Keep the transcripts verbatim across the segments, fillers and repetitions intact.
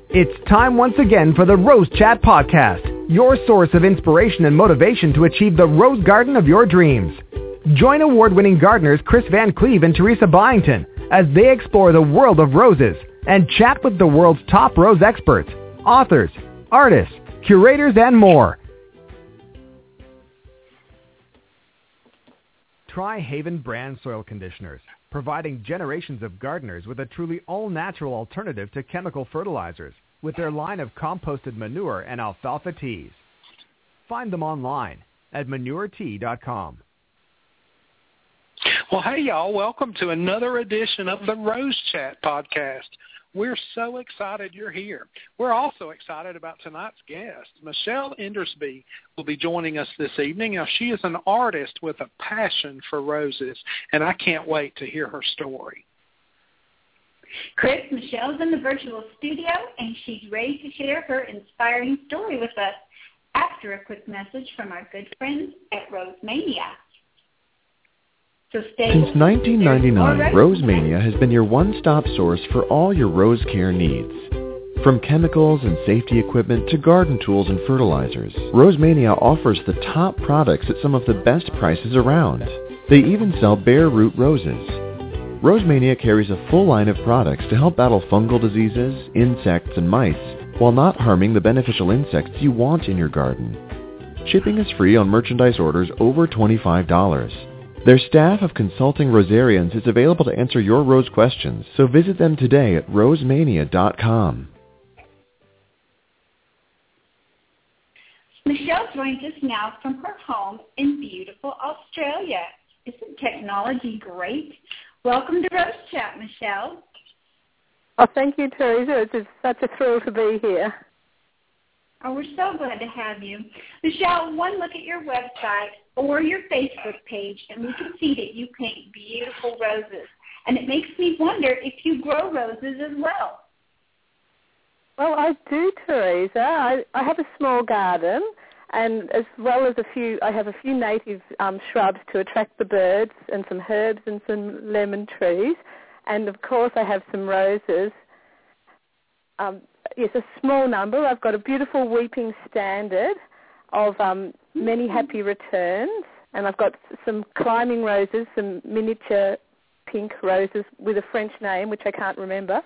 It's time once again for the Rose Chat Podcast, your source of inspiration and motivation to achieve the rose garden of your dreams. Join award-winning gardeners Chris Van Cleve and Teresa Byington as they explore the world of roses and chat with the world's top rose experts, authors, artists, curators, and more. Try Haven brand soil conditioners, providing generations of gardeners with a truly all-natural alternative to chemical fertilizers with their line of composted manure and alfalfa teas. Find them online at manure tea dot com. Well, hey, y'all. Welcome to another edition of the Rose Chat Podcast. We're so excited you're here. We're also excited about tonight's guest. Michelle Endersby will be joining us this evening. Now, she is an artist with a passion for roses, and I can't wait to hear her story. Chris, Michelle's in the virtual studio, and she's ready to share her inspiring story with us after a quick message from our good friends at Rosemania. So Since nineteen ninety-nine, Rosemania has been your one-stop source for all your rose care needs. From chemicals and safety equipment to garden tools and fertilizers, Rosemania offers the top products at some of the best prices around. They even sell bare root roses. Rosemania carries a full line of products to help battle fungal diseases, insects, and mites while not harming the beneficial insects you want in your garden. Shipping is free on merchandise orders over twenty-five dollars. Their staff of consulting rosarians is available to answer your rose questions, so visit them today at rosemania dot com. Michelle joins us now from her home in beautiful Australia. Isn't technology great? Welcome to Rose Chat, Michelle. Oh, thank you, Teresa. It's just such a thrill to be here. Oh, we're so glad to have you. Michelle, one look at your website or your Facebook page, and we can see that you paint beautiful roses. And it makes me wonder if you grow roses as well. Well, I do, Teresa. I, I have a small garden, and as well as a few, I have a few native um, shrubs to attract the birds, and some herbs and some lemon trees. And, of course, I have some roses. Um, yes, a small number. I've got a beautiful weeping standard of um, many happy returns, and I've got some climbing roses, some miniature pink roses with a French name, which I can't remember.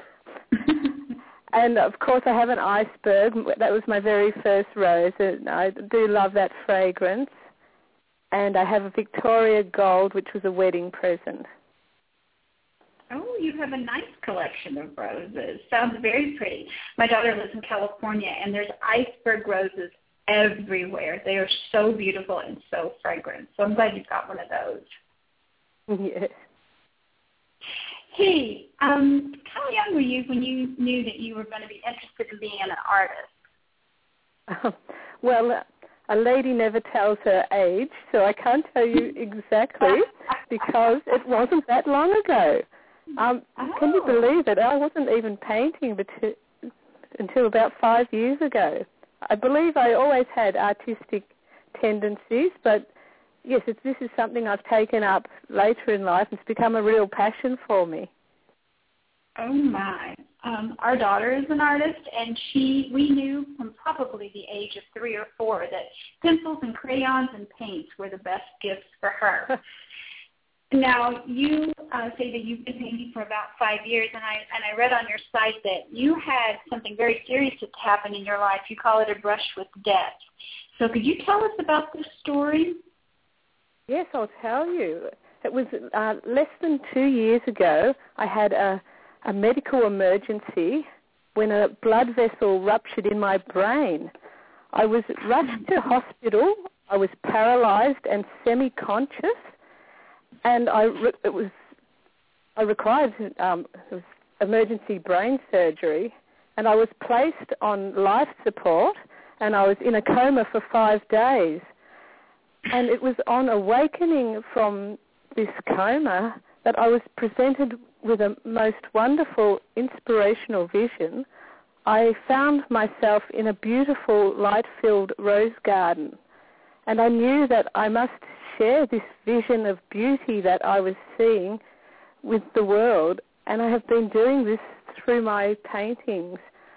And, of course, I have an iceberg. That was my very first rose, and I do love that fragrance. And I have a Victoria Gold, which was a wedding present. Oh, you have a nice collection of roses. Sounds very pretty. My daughter lives in California, and there's iceberg roses everywhere. They are so beautiful and so fragrant. So I'm glad you've got one of those. Yes. Hey, um, how young were you when you knew that you were going to be interested in being an artist? Um, well, a lady never tells her age, so I can't tell you exactly because it wasn't that long ago. Um, oh. Can you believe it? I wasn't even painting until about five years ago. I believe I always had artistic tendencies, but yes, it's, this is something I've taken up later in life. It's become a real passion for me. Oh, my. Um, our daughter is an artist, and she we knew from probably the age of three or four that pencils and crayons and paints were the best gifts for her. Now, you uh, say that you've been painting for about five years, and I and I read on your site that you had something very serious that happened in your life. You call it a brush with death. So could you tell us about this story? Yes, I'll tell you. It was uh, less than two years ago. I had a, a medical emergency when a blood vessel ruptured in my brain. I was rushed to hospital. I was paralyzed and semi-conscious. And I, re- it was, I required um, it was emergency brain surgery, and I was placed on life support, and I was in a coma for five days. And it was on awakening from this coma that I was presented with a most wonderful inspirational vision. I found myself in a beautiful light-filled rose garden, and I knew that I must share this vision of beauty that I was seeing with the world, and I have been doing this through my paintings.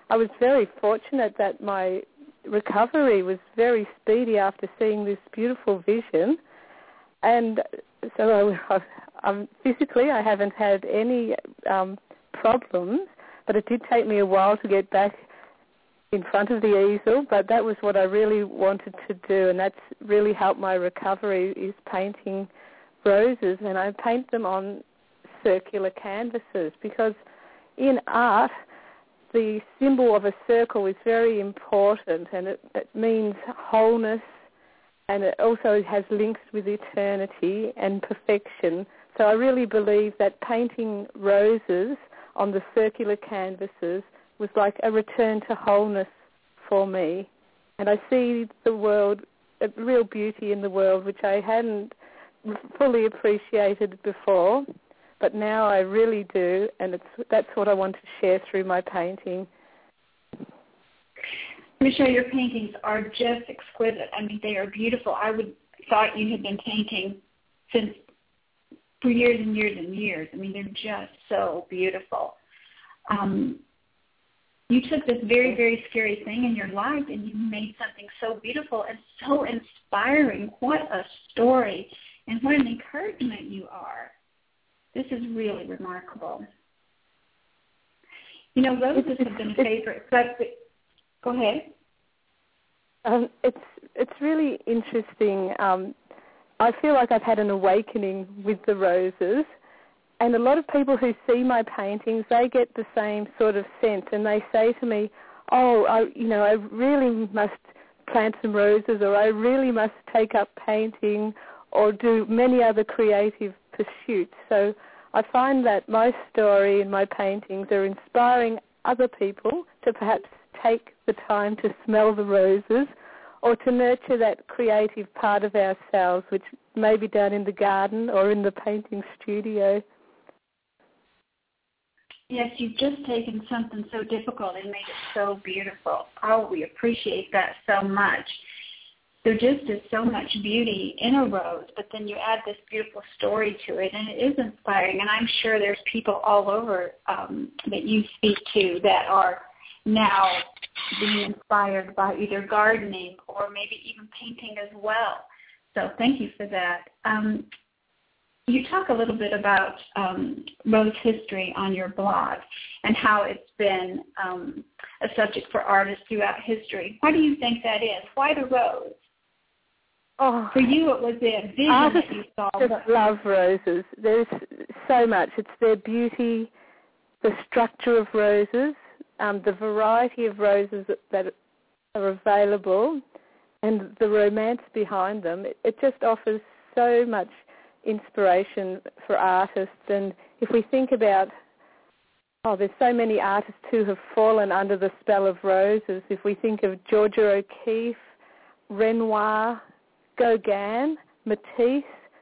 I was very fortunate that my recovery was very speedy after seeing this beautiful vision. And so I, I'm, physically I haven't had any um, problems, but it did take me a while to get back in front of the easel, but that was what I really wanted to do, and that's really helped my recovery, is painting roses. And I paint them on circular canvases because in art the symbol of a circle is very important, and it, it means wholeness, and it also has links with eternity and perfection. So I really believe that painting roses on the circular canvases was like a return to wholeness for me. And I see the world, a real beauty in the world, which I hadn't fully appreciated before, but now I really do, and it's that's what I want to share through my painting. Michelle, your paintings are just exquisite. I mean, they are beautiful. I would thought you had been painting since for years and years and years. I mean, they're just so beautiful. Um, you took this very, very scary thing in your life and you made something so beautiful and so inspiring. What a story, and what an encouragement you are. This is really remarkable. You know, roses have been a favorite, but go ahead. Um, it's it's really interesting. Um, I feel like I've had an awakening with the roses, and a lot of people who see my paintings, they get the same sort of sense, and they say to me, "Oh, I, you know, I really must plant some roses, or I really must take up painting, or do many other creative pursuits." So I find that my story and my paintings are inspiring other people to perhaps take the time to smell the roses, or to nurture that creative part of ourselves, which may be done in the garden or in the painting studio. Yes, you've just taken something so difficult and made it so beautiful. Oh, we appreciate that so much. There just is so much beauty in a rose, but then you add this beautiful story to it, and it is inspiring. And I'm sure there's people all over um, that you speak to that are now being inspired by either gardening or maybe even painting as well. So thank you for that. Um, you talk a little bit about um, rose history on your blog and how it's been um, a subject for artists throughout history. Why do you think that is? Why the rose? Oh, for you, it was the vision artists that you saw. Just love roses. There's so much. It's their beauty, the structure of roses, um, the variety of roses that, that are available, and the romance behind them. It, it just offers so much inspiration for artists. And if we think about, oh, there's so many artists who have fallen under the spell of roses. If we think of Georgia O'Keeffe, Renoir, Gauguin, Matisse,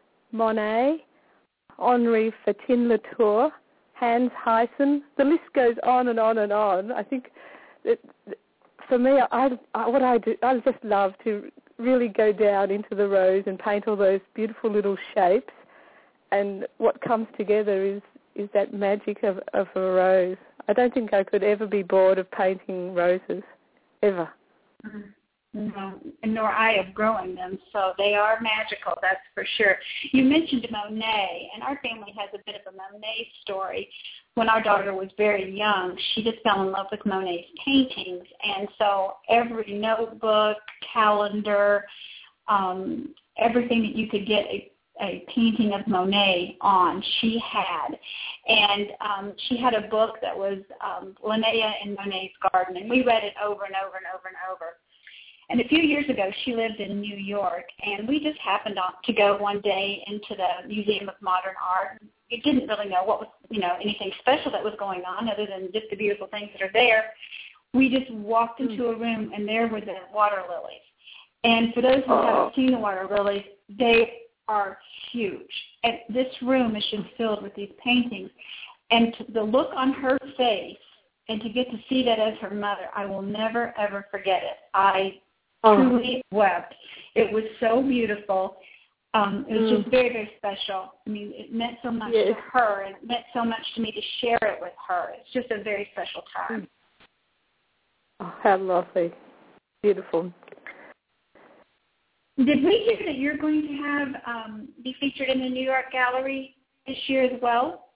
Monet, Henri Fatin-Latour, Hans Hyson, the list goes on and on and on. I think that for me, I, I, what I do, I just love to really go down into the rose and paint all those beautiful little shapes, and what comes together is, is that magic of, of a rose. I don't think I could ever be bored of painting roses, ever. Mm-hmm. No, nor I of growing them, so they are magical, that's for sure. You mentioned Monet, and our family has a bit of a Monet story. When our daughter was very young, she just fell in love with Monet's paintings, and so every notebook, calendar, um, everything that you could get a, a painting of Monet on, she had. And um, she had a book that was um, Linnea in Monet's Garden, and we read it over and over and over and over. And a few years ago, she lived in New York, and we just happened on, to go one day into the Museum of Modern Art. We didn't really know what was, you know, anything special that was going on other than just the beautiful things that are there. We just walked into a room, and there were the water lilies. And for those who oh. haven't seen the water lilies, they are huge. And this room is just filled with these paintings. And to, the look on her face, and to get to see that as her mother, I will never, ever forget it. I Oh. truly wept. It was so beautiful. Um, it was mm. just very, very special. I mean, it meant so much yes. to her, and it meant so much to me to share it with her. It's just a very special time. Oh, how lovely. Beautiful. Did we hear that you're going to have um, be featured in the New York Gallery this year as well?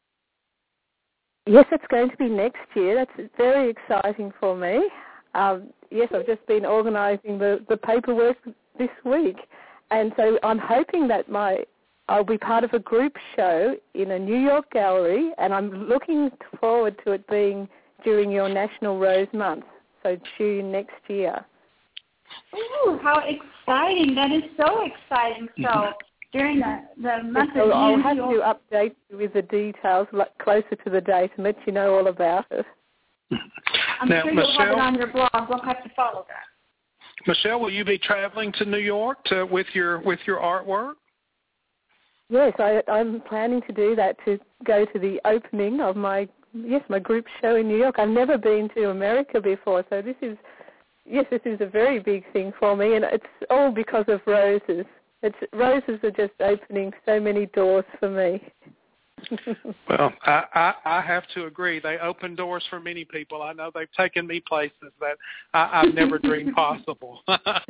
Yes, it's going to be next year. That's very exciting for me. Um, yes, I've just been organising the, the paperwork this week. And so I'm hoping that my I'll be part of a group show in a New York gallery, and I'm looking forward to it being during your National Rose Month, so June next year. Ooh, how exciting. That is so exciting. So during the, the month so of June, I'll have to update you with the details like, closer to the date and let you know all about it. I'm now, sure Michelle, you'll have it on your blog. We'll have to follow that. Michelle, will you be traveling to New York to, with your with your artwork? Yes, I, I'm planning to do that, to go to the opening of my yes my group show in New York. I've never been to America before, so this is yes this is a very big thing for me, and it's all because of roses. It's roses are just opening so many doors for me. Well, I, I, I have to agree. They open doors for many people. I know they've taken me places that I, I've never dreamed possible.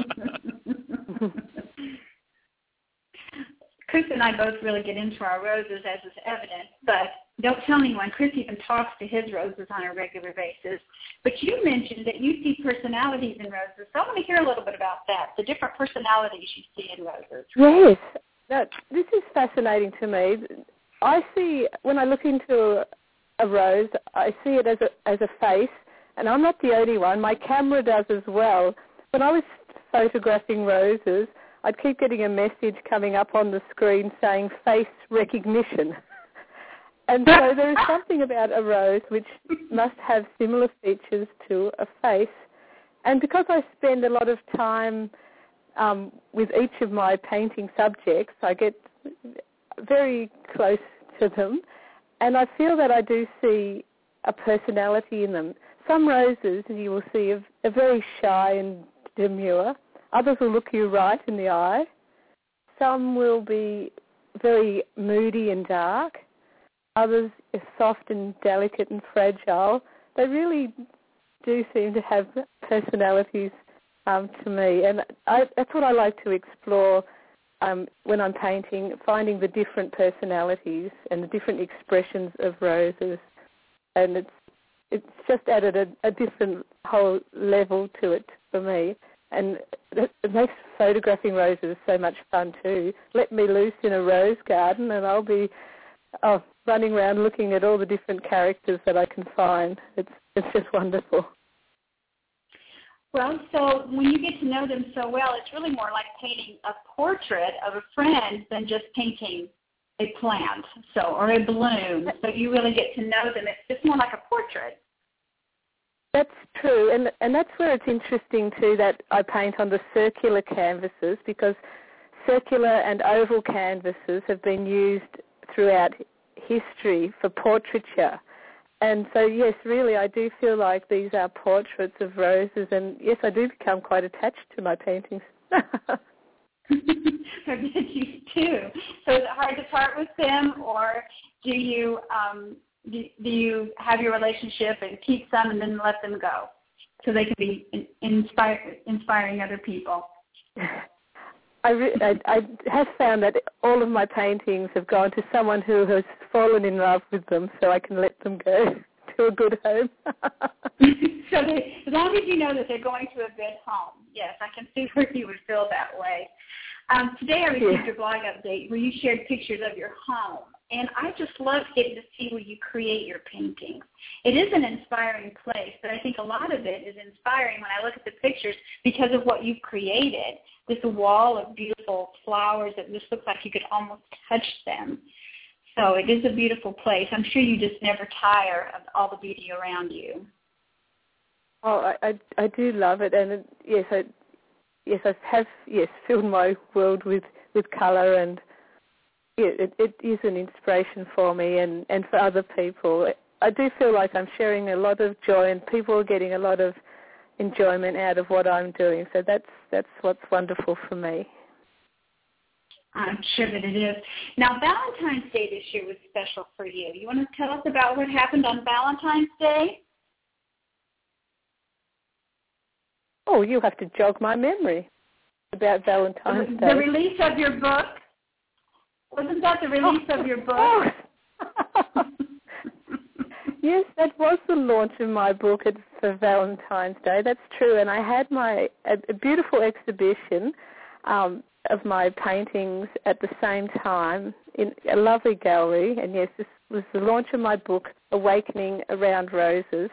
Chris and I both really get into our roses, as is evident, but don't tell anyone. Chris even talks to his roses on a regular basis. But you mentioned that you see personalities in roses, so I want to hear a little bit about that, the different personalities you see in roses. Yes, that, this is fascinating to me. I see, when I look into a, a rose, I see it as a, as a face, and I'm not the only one. My camera does as well. When I was photographing roses, I'd keep getting a message coming up on the screen saying face recognition. And so there is something about a rose which must have similar features to a face. And because I spend a lot of time um, with each of my painting subjects, I get very close to them, and I feel that I do see a personality in them. Some roses you will see are, are very shy and demure. Others will look you right in the eye. Some will be very moody and dark. Others are soft and delicate and fragile. They really do seem to have personalities um, to me, and I, that's what I like to explore um, when I'm painting, finding the different personalities and the different expressions of roses. And it's it's just added a, a different whole level to it for me. And it makes photographing roses so much fun too. Let me loose in a rose garden and I'll be oh, running around looking at all the different characters that I can find. It's it's just wonderful. Well, so when you get to know them so well, it's really more like painting a portrait of a friend than just painting a plant, so or a bloom. So you really get to know them. It's just more like a portrait. That's true, and and that's where it's interesting too that I paint on the circular canvases, because circular and oval canvases have been used throughout history for portraiture. And so, yes, really, I do feel like these are portraits of roses, and yes, I do become quite attached to my paintings. I bet you too. So is it hard to part with them, or do you um, do, do you have your relationship and keep some and then let them go so they can be in, inspire, inspiring other people? I, re- I, I have found that all of my paintings have gone to someone who has fallen in love with them, so I can let them go to a good home. So they, as long as you know that they're going to a good home, yes, I can see where you would feel that way. Um, today I received yeah. your blog update where you shared pictures of your home, and I just love getting to see where you create your paintings. It is an inspiring place, but I think a lot of it is inspiring when I look at the pictures because of what you've created. This wall of beautiful flowers that just looks like you could almost touch them. So it is a beautiful place. I'm sure you just never tire of all the beauty around you. Oh, I, I, I do love it, and it, yes, I, yes, I have yes filled my world with, with colour, and yeah, it, it is an inspiration for me and, and for other people. I do feel like I'm sharing a lot of joy, and people are getting a lot of enjoyment out of what I'm doing. So that's that's what's wonderful for me. I'm sure that it is. Now, Valentine's Day this year was special for you. You want to tell us about what happened on Valentine's Day? Oh, you have to jog my memory about Valentine's the, Day. The release of your book? Wasn't that the release oh, of your book? Oh. Yes, that was the launch of my book at, for Valentine's Day. That's true. And I had my a, a beautiful exhibition um, of my paintings at the same time in a lovely gallery. And yes, this was the launch of my book, Awakening Around Roses.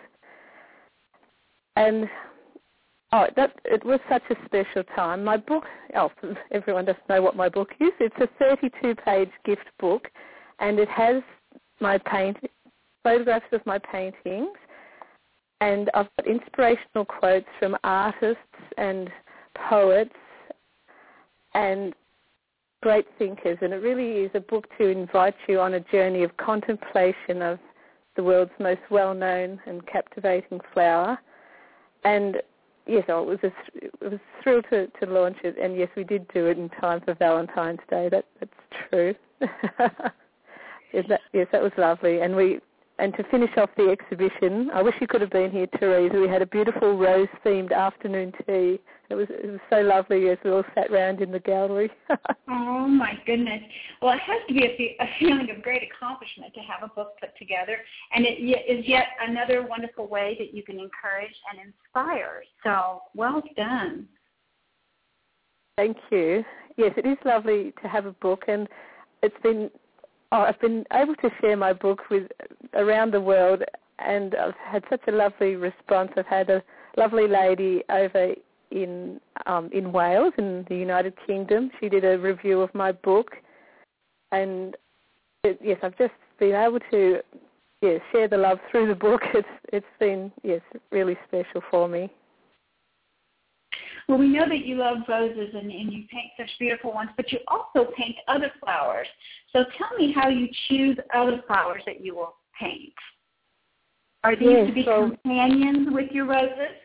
And oh, that it was such a special time. My book, oh, everyone doesn't know what my book is. It's a thirty-two page gift book, and it has my paint, photographs of my paintings, and I've got inspirational quotes from artists and poets and great thinkers, and it really is a book to invite you on a journey of contemplation of the world's most well-known and captivating flower. And yes, I was a, I was thrilled to, to launch it, and yes, we did do it in time for Valentine's Day. That that's true. yes, that, yes, that was lovely, and we and to finish off the exhibition, I wish you could have been here, Therese. We had a beautiful rose-themed afternoon tea. It was it was so lovely as we all sat round in the gallery. Oh, my goodness. Well, it has to be a, fe- a feeling of great accomplishment to have a book put together, and it y- is yet another wonderful way that you can encourage and inspire. So, well done. Thank you. Yes, it is lovely to have a book, and it's been oh, I've been able to share my book with around the world, and I've had such a lovely response. I've had a lovely lady over in um, in Wales, in the United Kingdom. She did a review of my book, and it, yes, I've just been able to yes share the love through the book. It's it's been yes really special for me. Well, we know that you love roses and, and you paint such beautiful ones, but you also paint other flowers. So tell me how you choose other flowers that you will paint. Are these yes, to be so, companions with your roses?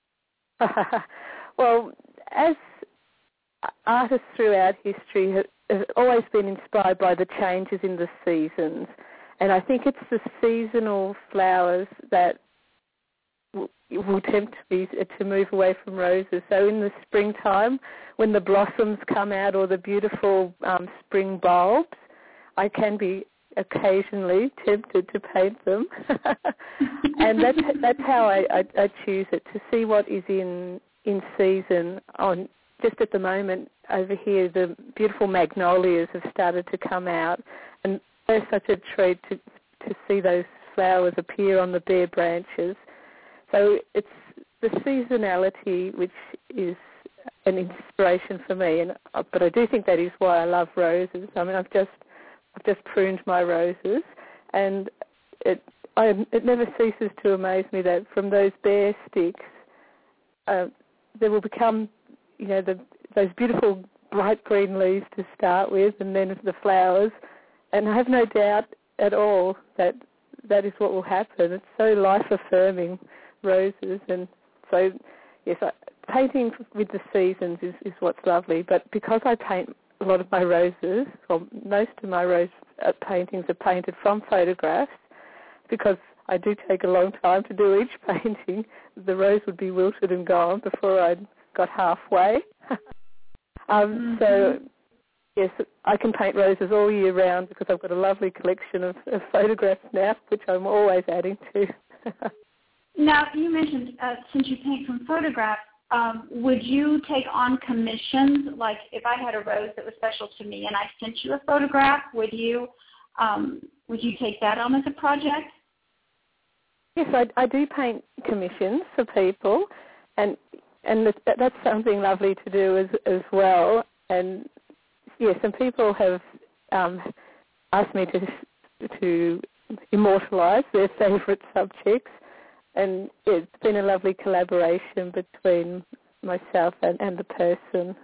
Well, as artists throughout history have, have always been inspired by the changes in the seasons, and I think it's the seasonal flowers that will, will tempt me to move away from roses. So in the springtime, when the blossoms come out or the beautiful um, spring bulbs, I can be occasionally tempted to paint them. And that's that's how I, I, I choose it, to see what is in in season. On just at the moment over here, the beautiful magnolias have started to come out, and they're such a treat to to see those flowers appear on the bare branches. So it's the seasonality which is an inspiration for me, and but I do think that is why I love roses. I mean, I've just I've just pruned my roses, and it I, it never ceases to amaze me that from those bare sticks, uh, there will become, you know, the, those beautiful bright green leaves to start with, and then the flowers. And I have no doubt at all that that is what will happen. It's so life-affirming, roses, and so yes, I, painting with the seasons is, is what's lovely. But because I paint a lot of my roses, well, most of my rose uh, paintings are painted from photographs, because I do take a long time to do each painting. The rose would be wilted and gone before I got halfway. um, mm-hmm. So, yes, I can paint roses all year round because I've got a lovely collection of, of photographs now, which I'm always adding to. Now, you mentioned uh, since you paint from photographs, um, would you take on commissions? Like if I had a rose that was special to me and I sent you a photograph, would you um, would you take that on as a project? Yes, I, I do paint commissions for people, and and that, that's something lovely to do as as well. And yes, and people have um, asked me to to immortalise their favourite subjects, and it's been a lovely collaboration between myself and, and the person.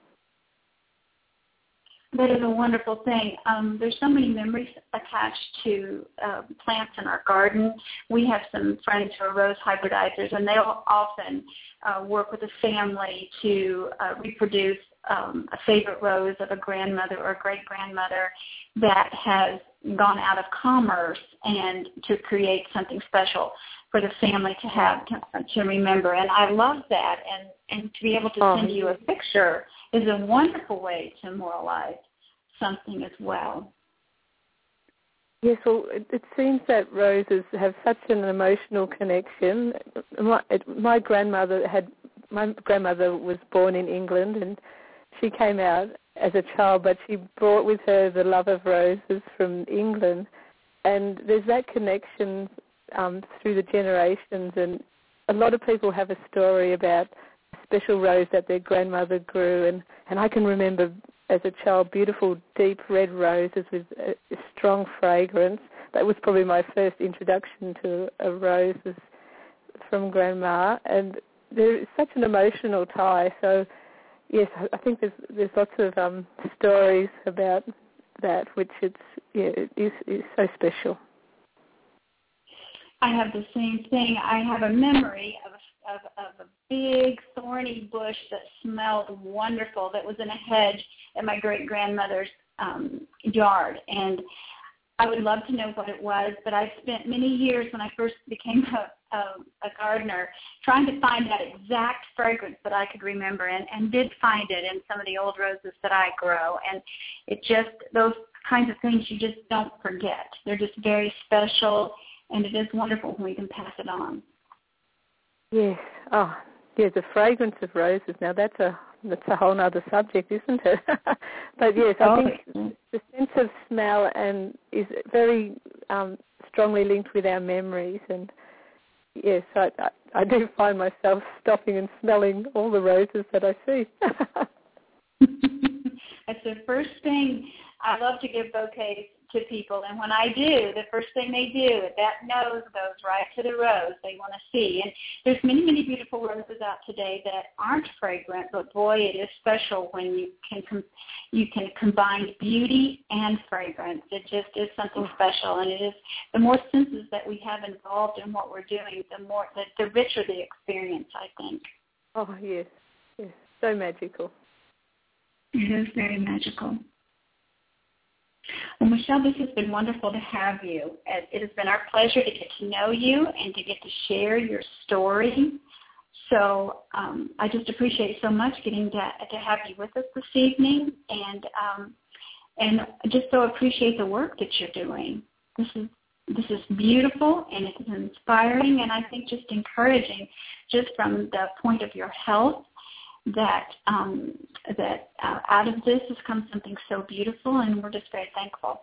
That is a wonderful thing. Um, there's so many memories attached to uh, plants in our garden. We have some friends who are rose hybridizers, and they'll often uh, work with a family to uh, reproduce um, a favorite rose of a grandmother or a great-grandmother that has gone out of commerce and to create something special for the family to have to, to remember. And I love that. And, and to be able to send you a picture is a wonderful way to memorialize something as well. Yes, well, it, it seems that roses have such an emotional connection. My, it, my grandmother had, my grandmother was born in England, and she came out as a child, but she brought with her the love of roses from England, and there's that connection um, through the generations. And a lot of people have a story about a special rose that their grandmother grew, and, and I can remember as a child, beautiful deep red roses with a, a strong fragrance. That was probably my first introduction to a rose was from Grandma, and there is such an emotional tie. So, yes, I think there's there's lots of um, stories about that, which it's yeah, it is, is so special. I have the same thing. I have a memory of Of, of a big thorny bush that smelled wonderful that was in a hedge at my great-grandmother's um, yard. And I would love to know what it was, but I spent many years when I first became a, a, a gardener trying to find that exact fragrance that I could remember, and, and did find it in some of the old roses that I grow. And it just, those kinds of things you just don't forget. They're just very special, and it is wonderful when we can pass it on. Yes. Oh, yeah, the fragrance of roses. Now, that's a that's a whole other subject, isn't it? But, yes, I oh. think the sense of smell and is very um, strongly linked with our memories. And, yes, I, I, I do find myself stopping and smelling all the roses that I see. That's the first thing. I love to give bouquets to people, and when I do, the first thing they do, that nose goes right to the rose they want to see. And there's many, many beautiful roses out today that aren't fragrant, but boy, it is special when you can com- you can combine beauty and fragrance. It just is something special, and it is the more senses that we have involved in what we're doing, the more the, the richer the experience, I think. Oh yes, yes, so magical. It is very magical. Well, Michelle, this has been wonderful to have you. It has been our pleasure to get to know you and to get to share your story. So um, I just appreciate so much getting to, to have you with us this evening, and um, and just so appreciate the work that you're doing. This is this is beautiful, and it's inspiring, and I think just encouraging, just from the point of your health, that um, that uh, out of this has come something so beautiful, and we're just very thankful.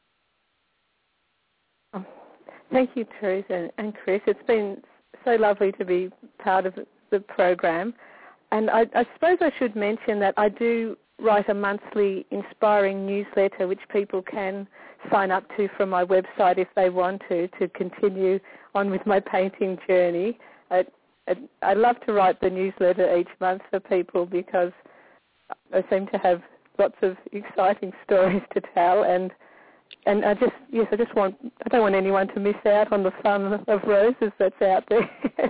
Oh, thank you, Teresa and, and Chris. It's been so lovely to be part of the program. And I, I suppose I should mention that I do write a monthly inspiring newsletter which people can sign up to from my website if they want to, to continue on with my painting journey. I, I love to write the newsletter each month for people because I seem to have lots of exciting stories to tell, and and I just yes I just want I don't want anyone to miss out on the fun of roses that's out there.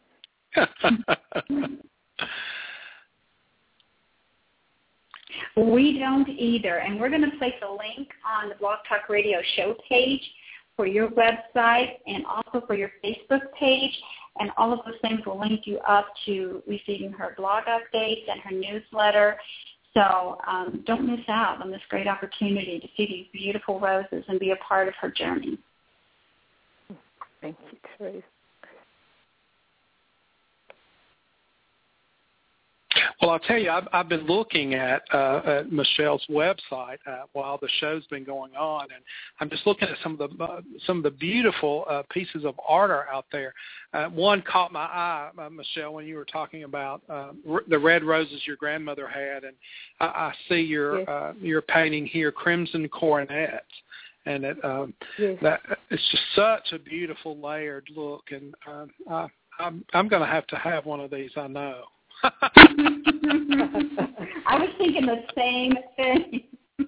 We don't either, and we're going to place a link on the Blog Talk Radio show page for your website and also for your Facebook page. And all of those things will link you up to receiving her blog updates and her newsletter. So um, don't miss out on this great opportunity to see these beautiful roses and be a part of her journey. Thank you, Teresa. Well, I'll tell you, I've, I've been looking at, uh, at Michelle's website uh, while the show's been going on, and I'm just looking at some of the uh, some of the beautiful uh, pieces of art are out there. Uh, one caught my eye, uh, Michelle, when you were talking about uh, r- the red roses your grandmother had, and I, I see your yes. uh, your painting here, Crimson Coronets. And it, um, yes. that it's just such a beautiful layered look, and um, I, I'm I'm going to have to have one of these. I know. I was thinking the same thing.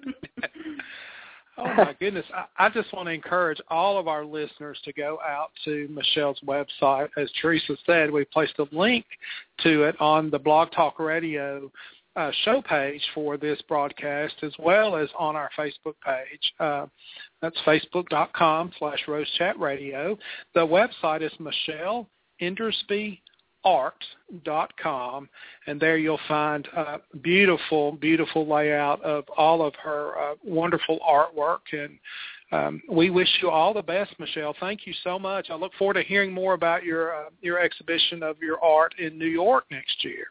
Oh, my goodness. I, I just want to encourage all of our listeners to go out to Michelle's website. As Teresa said, we placed a link to it on the Blog Talk Radio uh, show page for this broadcast, as well as on our Facebook page. Uh, that's facebook.com slash rosechatradio. The website is Michelle Indersby art dot com, and there you'll find a beautiful, beautiful layout of all of her uh, wonderful artwork. And um, we wish you all the best, Michelle. Thank you so much. I look forward to hearing more about your uh, your exhibition of your art in New York next year.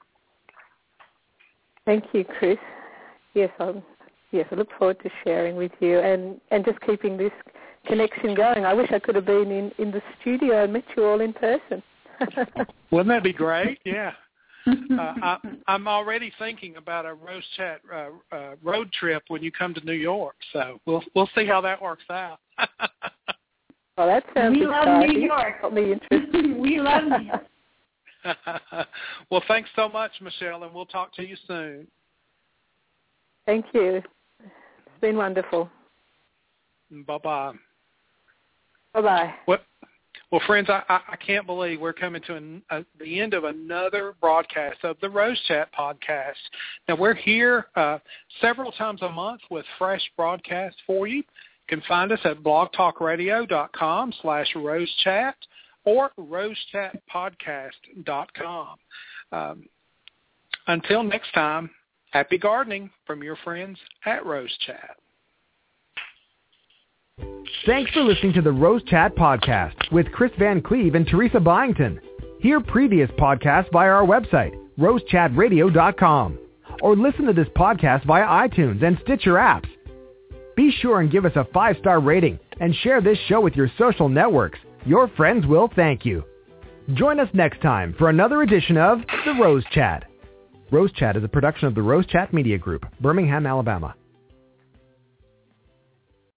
Thank you, Chris. Yes, I'm, yes, I look forward to sharing with you and, and just keeping this connection going. I wish I could have been in, in the studio and met you all in person. Wouldn't that be great? Yeah. Uh, I, I'm already thinking about a Rose Chat uh, uh, road trip when you come to New York, so we'll we'll see how that works out. Well, that sounds we exciting. love New York. Got me interested. We love New York. Well, thanks so much, Michelle, and we'll talk to you soon. Thank you. It's been wonderful. Bye-bye. Bye-bye. Well, well friends, I, I can't believe we're coming to an, uh, the end of another broadcast of the Rose Chat podcast. Now, we're here uh, several times a month with fresh broadcasts for you. You can find us at blogtalkradio.com slash rosechat or rosechatpodcast dot com. Um, until next time, happy gardening from your friends at Rose Chat. Thanks for listening to the Rose Chat Podcast with Chris Van Cleve and Teresa Byington. Hear previous podcasts via our website, rose chat radio dot com, or listen to this podcast via iTunes and Stitcher apps. Be sure and give us a five-star rating and share this show with your social networks. Your friends will thank you. Join us next time for another edition of The Rose Chat. Rose Chat is a production of the Rose Chat Media Group, Birmingham, Alabama.